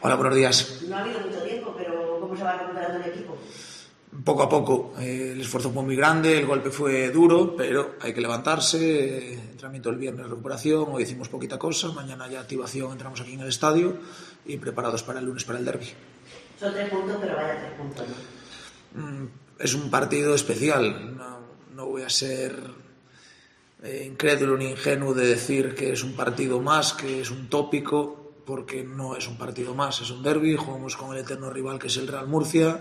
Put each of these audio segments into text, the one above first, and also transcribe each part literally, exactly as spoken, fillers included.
Hola, buenos días. No ha habido mucho tiempo, pero ¿cómo se va recuperando el equipo? Poco a poco. Eh, el esfuerzo fue muy grande, el golpe fue duro, pero hay que levantarse. Eh, entrenamiento el viernes, recuperación. Hoy hicimos poquita cosa. Mañana ya activación, entramos aquí en el estadio y preparados para el lunes para el derbi. Son tres puntos, pero vaya tres puntos, ¿no? Mm, es un partido especial. No, no voy a ser eh, incrédulo ni ingenuo de decir que es un partido más, que es un tópico, porque no es un partido más, es un derbi. Jugamos con el eterno rival que es el Real Murcia.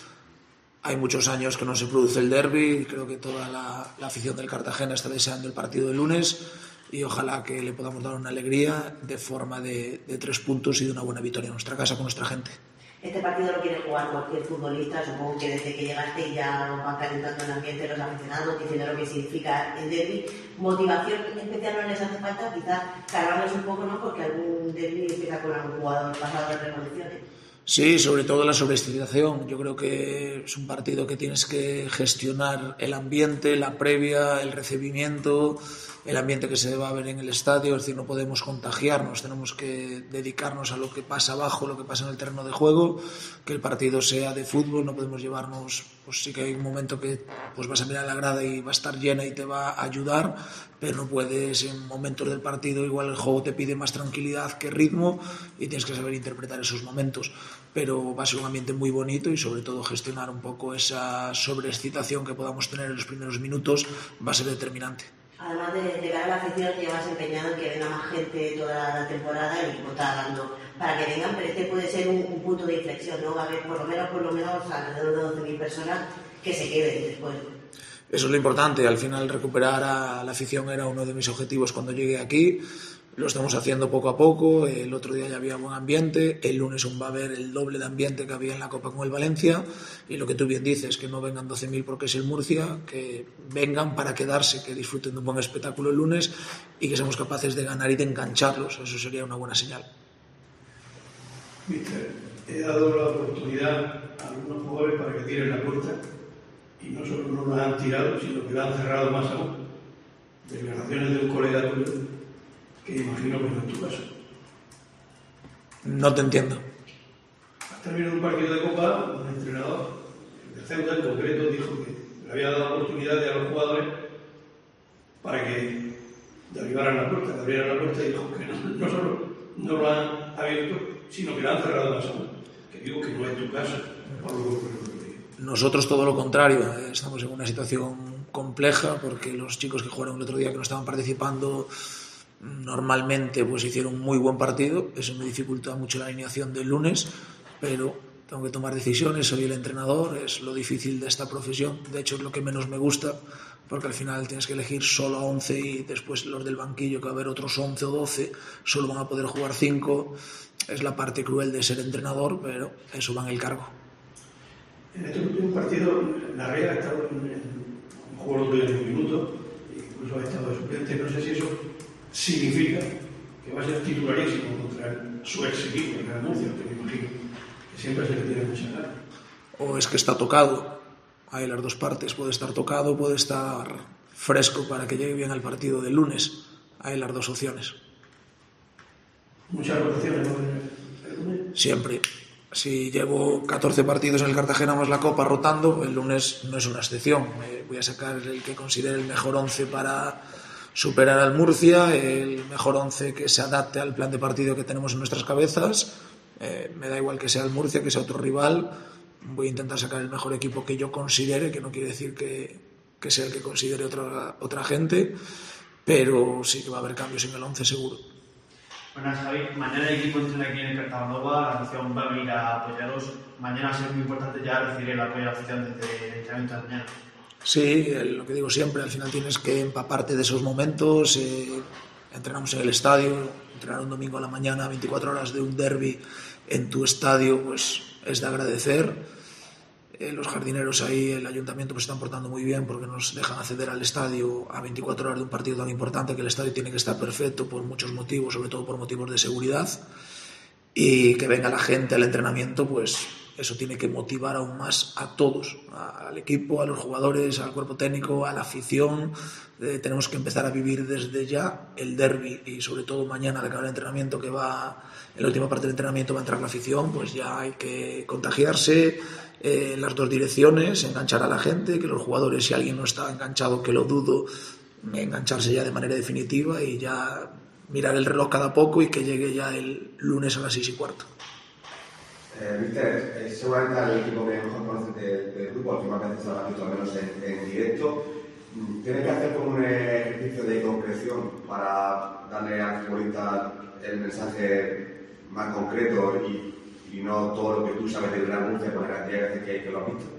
Hay muchos años que no se produce el derbi, creo que toda la, la afición del Cartagena está deseando el partido del lunes y ojalá que le podamos dar una alegría de forma de, de tres puntos y de una buena victoria en nuestra casa con nuestra gente. Este partido lo quiere jugar cualquier futbolista, supongo que desde que llegaste ya van calentando el ambiente los aficionados, diciendo lo que significa el derbi. ¿Motivación especial no les hace falta? Quizás cargarles un poco, ¿no? Porque algún derbi empieza con algún jugador pasado de recondiciones. Sí, sobre todo la sobreestimación. Yo creo que es un partido que tienes que gestionar el ambiente, la previa, el recibimiento, el ambiente que se va a ver en el estadio. Es decir, no podemos contagiarnos, tenemos que dedicarnos a lo que pasa abajo, lo que pasa en el terreno de juego, que el partido sea de fútbol. No podemos llevarnos, pues sí que hay un momento que pues vas a mirar la grada y va a estar llena y te va a ayudar, pero no puedes, en momentos del partido igual el juego te pide más tranquilidad que ritmo y tienes que saber interpretar esos momentos. Pero va a ser un ambiente muy bonito y sobre todo gestionar un poco esa sobreexcitación que podamos tener en los primeros minutos va a ser determinante. Además de llegar a la afición, llevas empeñado en que venga más gente toda la temporada y el equipo está dando para que vengan, pero este puede ser un, un punto de inflexión, ¿no? Va a haber por lo menos, por lo menos alrededor de doce mil personas que se queden después. Eso es lo importante. Al final recuperar a la afición era uno de mis objetivos cuando llegué aquí. Lo estamos haciendo poco a poco. El otro día ya había buen ambiente. El lunes aún va a haber el doble de ambiente que había en la Copa con el Valencia. Y lo que tú bien dices, que no vengan doce mil porque es el Murcia, que vengan para quedarse, que disfruten de un buen espectáculo el lunes y que seamos capaces de ganar y de engancharlos. Eso sería una buena señal. Mister, he dado la oportunidad a algunos jugadores para que tiren la puerta y no solo no la han tirado, sino que la han cerrado más aún. Declaraciones de un colega tuyo que imagino que no es tu caso. No te entiendo. Al término de un partido de Copa, un entrenador de Ceuta en concreto dijo que le había dado oportunidades a los jugadores para que derribaran la puerta, que abrieran la puerta y dijo que no, no solo no lo han abierto, sino que la han cerrado más aún. Que digo que no es tu caso, por lo que Nosotros todo lo contrario, estamos en una situación compleja porque los chicos que jugaron el otro día que no estaban participando normalmente pues hicieron un muy buen partido. Eso me dificulta mucho la alineación del lunes, pero tengo que tomar decisiones, soy el entrenador, es lo difícil de esta profesión, de hecho es lo que menos me gusta porque al final tienes que elegir solo a once y después los del banquillo, que va a haber otros once o doce, solo van a poder jugar cinco. Es la parte cruel de ser entrenador, pero eso va en el cargo. En este último partido, la Real ha estado en un juego de diez minutos, incluso ha estado de suplente. No sé si eso significa que va a ser titularísimo contra su ex equipo, el Real Murcia, que me imagino que siempre se le tiene mucha ganas. O es que está tocado, hay las dos partes, puede estar tocado, puede estar fresco para que llegue bien al partido del lunes, hay las dos opciones. Muchas rotaciones, ¿no? Siempre. Si llevo catorce partidos en el Cartagena más la Copa rotando, el lunes no es una excepción. Me voy a sacar el que considere el mejor once para superar al Murcia, el mejor once que se adapte al plan de partido que tenemos en nuestras cabezas. Eh, me da igual que sea el Murcia, que sea otro rival. Voy a intentar sacar el mejor equipo que yo considere, que no quiere decir que, que sea el que considere otra, otra gente, pero sí que va a haber cambios en el once seguro. Buenas, Javi. Mañana el equipo entrena aquí en el Cartagonova, la afición va a venir a apoyaros. Mañana va a ser muy importante ya recibir el apoyo de la afición desde el entrenamiento de mañana. Sí, lo que digo siempre, al final tienes que empaparte de esos momentos. Eh, entrenamos en el estadio, entrenar un domingo a la mañana, veinticuatro horas de un derbi en tu estadio, pues es de agradecer. Eh, los jardineros ahí, el ayuntamiento, pues están portando muy bien porque nos dejan acceder al estadio a veinticuatro horas de un partido tan importante, que el estadio tiene que estar perfecto por muchos motivos, sobre todo por motivos de seguridad, y que venga la gente al entrenamiento, pues eso tiene que motivar aún más a todos, al equipo, a los jugadores, al cuerpo técnico, a la afición. Eh, tenemos que empezar a vivir desde ya el derbi y sobre todo mañana al acabar el entrenamiento, que va en la última parte del entrenamiento va a entrar la afición, pues ya hay que contagiarse eh, en las dos direcciones, enganchar a la gente, que los jugadores, si alguien no está enganchado, que lo dudo, engancharse ya de manera definitiva y ya mirar el reloj cada poco y que llegue ya el lunes a las seis y cuarto. Eh, Mister, eh, seguramente al equipo que mejor conoces del de grupo, últimas veces lo has visto al menos en, en directo, ¿tiene que hacer como un ejercicio de concreción para darle al futbolista el mensaje más concreto y, y no todo lo que tú sabes del Real Murcia con la cantidad de veces que, que lo has visto?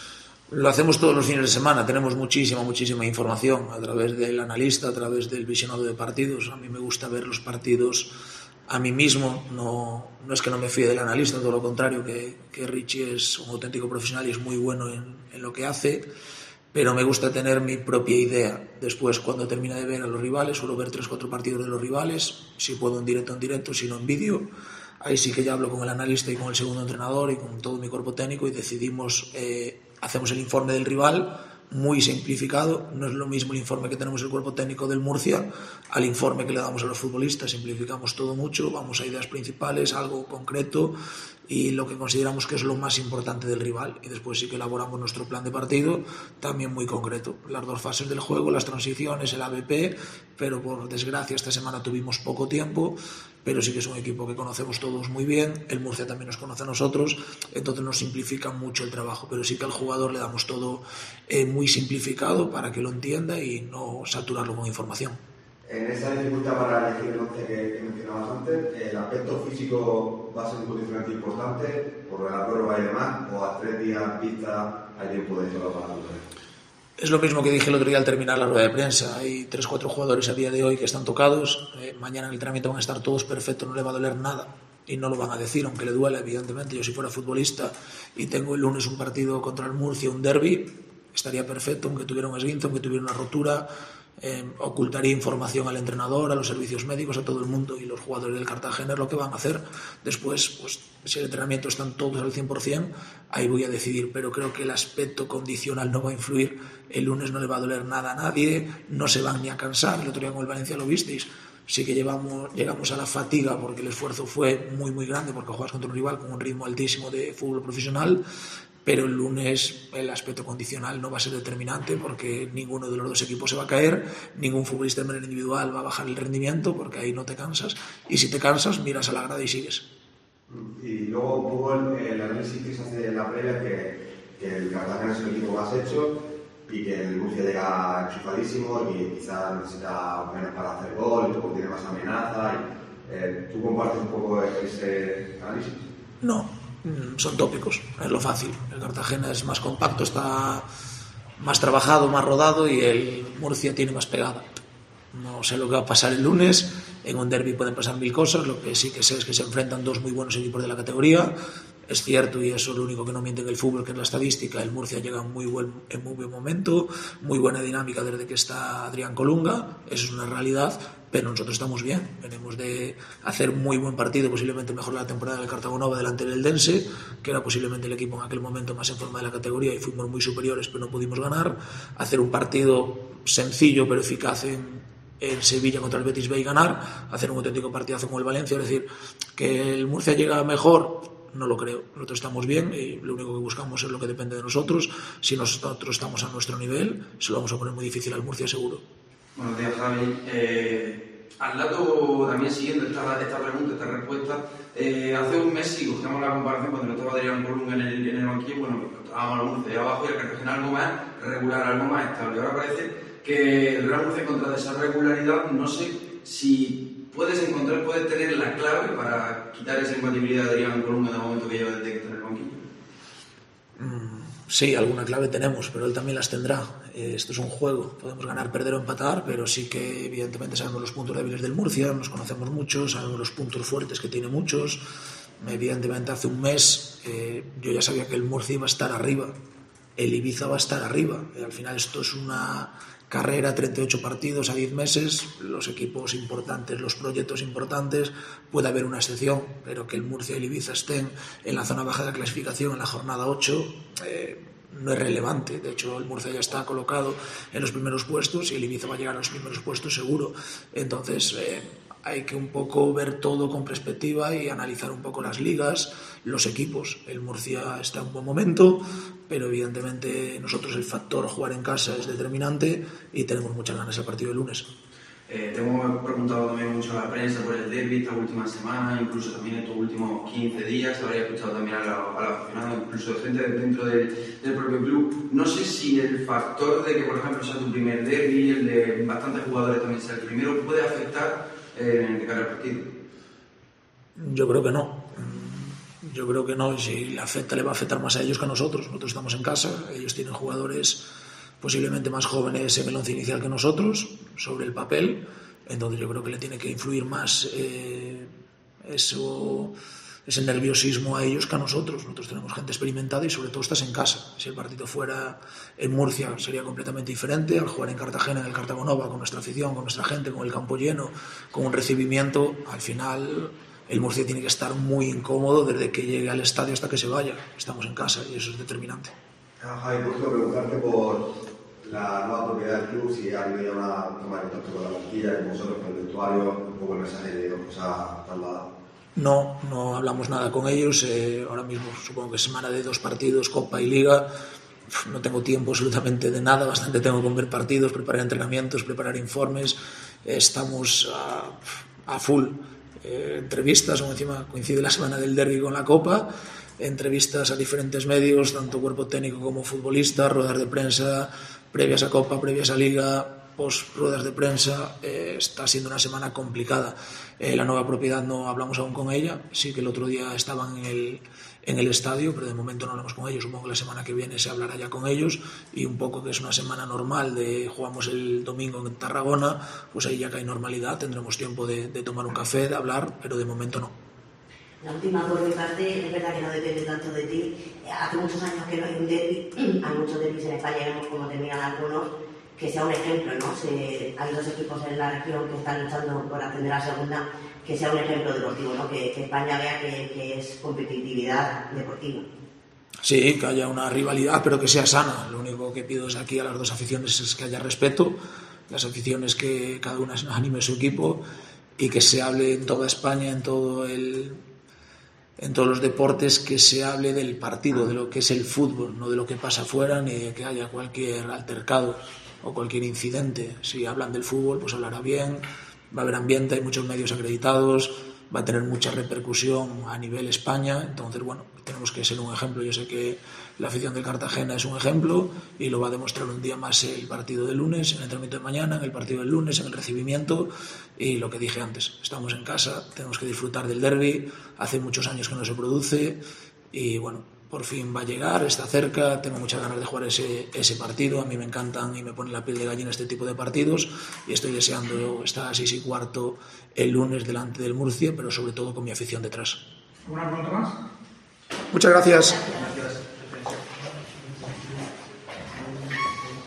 Lo hacemos todos los fines de semana, tenemos muchísima, muchísima información a través del analista, a través del visionado de partidos. A mí me gusta ver los partidos a mí mismo, no, no es que no me fíe del analista, todo lo contrario, que, que Richie es un auténtico profesional y es muy bueno en, en lo que hace, pero me gusta tener mi propia idea. Después, cuando termina de ver a los rivales, suelo ver tres o cuatro partidos de los rivales, si puedo en directo, en directo, si no en vídeo. Ahí sí que ya hablo con el analista y con el segundo entrenador y con todo mi cuerpo técnico y decidimos, eh, hacemos el informe del rival, muy simplificado. No es lo mismo el informe que tenemos el cuerpo técnico del Murcia al informe que le damos a los futbolistas. Simplificamos todo mucho, vamos a ideas principales, algo concreto y lo que consideramos que es lo más importante del rival, y después sí que elaboramos nuestro plan de partido también muy concreto, las dos fases del juego, las transiciones, el A B P, pero por desgracia esta semana tuvimos poco tiempo, pero sí que es un equipo que conocemos todos muy bien, el Murcia también nos conoce a nosotros, entonces nos simplifica mucho el trabajo, pero sí que al jugador le damos todo eh, muy simplificado para que lo entienda y no saturarlo con información. En esa dificultad para elegir el once que, que mencionabas antes, ¿el aspecto físico va a ser un condicionante importante por la prueba y demás, o a tres días vista hay tiempo de solo para la? Es lo mismo que dije el otro día al terminar la rueda de prensa. Hay tres o cuatro jugadores a día de hoy que están tocados. Eh, mañana en el entrenamiento van a estar todos perfectos, no le va a doler nada. Y no lo van a decir, aunque le duela, evidentemente. Yo si fuera futbolista y tengo el lunes un partido contra el Murcia, un derbi, estaría perfecto, aunque tuviera un esguince, aunque tuviera una rotura. Eh, ocultaría información al entrenador, a los servicios médicos, a todo el mundo, y los jugadores del Cartagena es lo que van a hacer. Después, pues, si el entrenamiento están todos al cien por ciento, ahí voy a decidir, pero creo que el aspecto condicional no va a influir. El lunes no le va a doler nada a nadie, no se van ni a cansar. El otro día con el Valencia lo visteis, sí que llevamos, llegamos a la fatiga porque el esfuerzo fue muy muy grande, porque juegas contra un rival con un ritmo altísimo de fútbol profesional. Pero el lunes el aspecto condicional no va a ser determinante porque ninguno de los dos equipos se va a caer, ningún futbolista de manera individual va a bajar el rendimiento porque ahí no te cansas, y si te cansas miras a la grada y sigues. Y luego un poco el, el análisis que se hace en la previa, que, que el Cartagena es el equipo más hecho y que el Murcia llega enchufadísimo y quizás necesita menos para hacer gol, o tiene más amenaza. Y, eh, ¿tú compartes un poco ese análisis? No. Son tópicos, es lo fácil. El Cartagena es más compacto, está más trabajado, más rodado, y el Murcia tiene más pegada. No sé lo que va a pasar el lunes. En un derbi pueden pasar mil cosas. Lo que sí que sé es que se enfrentan dos muy buenos equipos de la categoría. Es cierto, y eso es lo único que no miente en el fútbol, que es la estadística. El Murcia llega en muy buen, en muy buen momento, muy buena dinámica desde que está Adrián Colunga. Eso es una realidad, pero nosotros estamos bien. Venimos de hacer muy buen partido, posiblemente mejor la temporada del Cartagonova delante del Eldense, que era posiblemente el equipo en aquel momento más en forma de la categoría, y fuimos muy superiores, pero no pudimos ganar. Hacer un partido sencillo pero eficaz en, en Sevilla contra el Betis B y ganar. Hacer un auténtico partidazo con el Valencia. Es decir, que el Murcia llega mejor, no lo creo. Nosotros estamos bien y lo único que buscamos es lo que depende de nosotros. Si nosotros estamos a nuestro nivel, se lo vamos a poner muy difícil al Murcia, seguro. Buenos días, Javi. Eh, al lado, también siguiendo esta, esta pregunta, esta respuesta, eh, hace un mes sí cogíamos la comparación cuando no estaba Adrián Colunga en el, en el banquillo, bueno, estábamos al Murcia de abajo y el Cartagena algo más regular, algo más estable. Ahora parece que el Real Murcia, contra esa regularidad, no sé si puedes encontrar, puedes tener la clave para quitar esa incompatibilidad de Adrián Colunga en el momento que lleva desde que está en el banquillo. Mm, sí, alguna clave tenemos, pero él también las tendrá. Eh, esto es un juego, podemos ganar, perder o empatar, pero sí que evidentemente sabemos los puntos débiles del Murcia, nos conocemos mucho, sabemos los puntos fuertes que tiene muchos. Evidentemente hace un mes eh, yo ya sabía que el Murcia iba a estar arriba, el Ibiza va a estar arriba. Eh, al final esto es una carrera, treinta y ocho partidos a diez meses, los equipos importantes, los proyectos importantes, puede haber una excepción, pero que el Murcia y el Ibiza estén en la zona baja de clasificación en la jornada ocho, eh, no es relevante. De hecho, el Murcia ya está colocado en los primeros puestos y el Ibiza va a llegar a los primeros puestos seguro. Entonces, eh, hay que un poco ver todo con perspectiva y analizar un poco las ligas, los equipos. El Murcia está en un buen momento, pero evidentemente nosotros el factor jugar en casa es determinante y tenemos muchas ganas del partido del lunes. Eh, te hemos preguntado también mucho a la prensa por el derbi esta última semana, incluso también estos últimos quince días, habría escuchado también a los aficionados, incluso de gente dentro del, del propio club. No sé si el factor de que, por ejemplo, sea tu primer derbi, el de bastantes jugadores también sea el primero, puede afectar eh, en el cara al partido. Yo creo que no. Yo creo que no. Si le afecta, le va a afectar más a ellos que a nosotros. Nosotros estamos en casa, ellos tienen jugadores posiblemente más jóvenes en el once inicial que nosotros, sobre el papel, entonces yo creo que le tiene que influir más eh, eso, ese nerviosismo a ellos que a nosotros. Nosotros tenemos gente experimentada y sobre todo estás en casa. Si el partido fuera en Murcia sería completamente diferente. Al jugar en Cartagena, en el Cartagonova, con nuestra afición, con nuestra gente, con el campo lleno, con un recibimiento, al final el Murcia tiene que estar muy incómodo desde que llegue al estadio hasta que se vaya. Estamos en casa y eso es determinante. Javi, por ejemplo, preguntarte por la nueva propiedad del club, si ha habido ya una toma de contacto con la plantilla, con vosotros, con el vestuario, un poco el mensaje de os ha trasladado. No, no hablamos nada con ellos. Eh, ahora mismo supongo que es semana de dos partidos, Copa y Liga. No tengo tiempo absolutamente de nada, bastante tengo que ver partidos, preparar entrenamientos, preparar informes. Eh, estamos a, a full. Eh, entrevistas, como encima coincide la semana del derbi con la Copa, entrevistas a diferentes medios, tanto cuerpo técnico como futbolistas, ruedas de prensa, previas a Copa, previas a Liga, post ruedas de prensa. Eh, está siendo una semana complicada. Eh, la nueva propiedad no hablamos aún con ella, sí que el otro día estaban en el, en el estadio, pero de momento no hablamos con ellos. Supongo que la semana que viene se hablará ya con ellos y un poco que es una semana normal de jugamos el domingo en Tarragona, pues ahí ya que hay normalidad, tendremos tiempo de, de tomar un café, de hablar, pero de momento no. La última por mi parte, es verdad que no depende tanto de ti. Hace muchos años que no hay un derbi, hay muchos derbis en España, vemos cómo terminan algunos, que sea un ejemplo, ¿no? Se, hay dos equipos en la región que están luchando por ascender a segunda, que sea un ejemplo deportivo, ¿no? Que, que España vea que, que es competitividad deportiva. Sí, que haya una rivalidad, pero que sea sana. Lo único que pido desde aquí a las dos aficiones es que haya respeto, las aficiones que cada una anime a su equipo y que se hable en toda España, en todo el... en todos los deportes, que se hable del partido, de lo que es el fútbol, no de lo que pasa afuera, ni de que haya cualquier altercado o cualquier incidente. Si hablan del fútbol, pues hablará bien, va a haber ambiente, hay muchos medios acreditados, va a tener mucha repercusión a nivel España, entonces bueno, tenemos que ser un ejemplo. Yo sé que la afición del Cartagena es un ejemplo y lo va a demostrar un día más el partido del lunes, en el entrenamiento de mañana, en el partido del lunes, en el recibimiento, y lo que dije antes, estamos en casa, tenemos que disfrutar del derbi, hace muchos años que no se produce y bueno, por fin va a llegar, está cerca, tengo muchas ganas de jugar ese, ese partido, a mí me encantan y me ponen la piel de gallina este tipo de partidos y estoy deseando estar a seis y cuarto el lunes delante del Murcia, pero sobre todo con mi afición detrás. ¿Una pregunta más? Muchas gracias.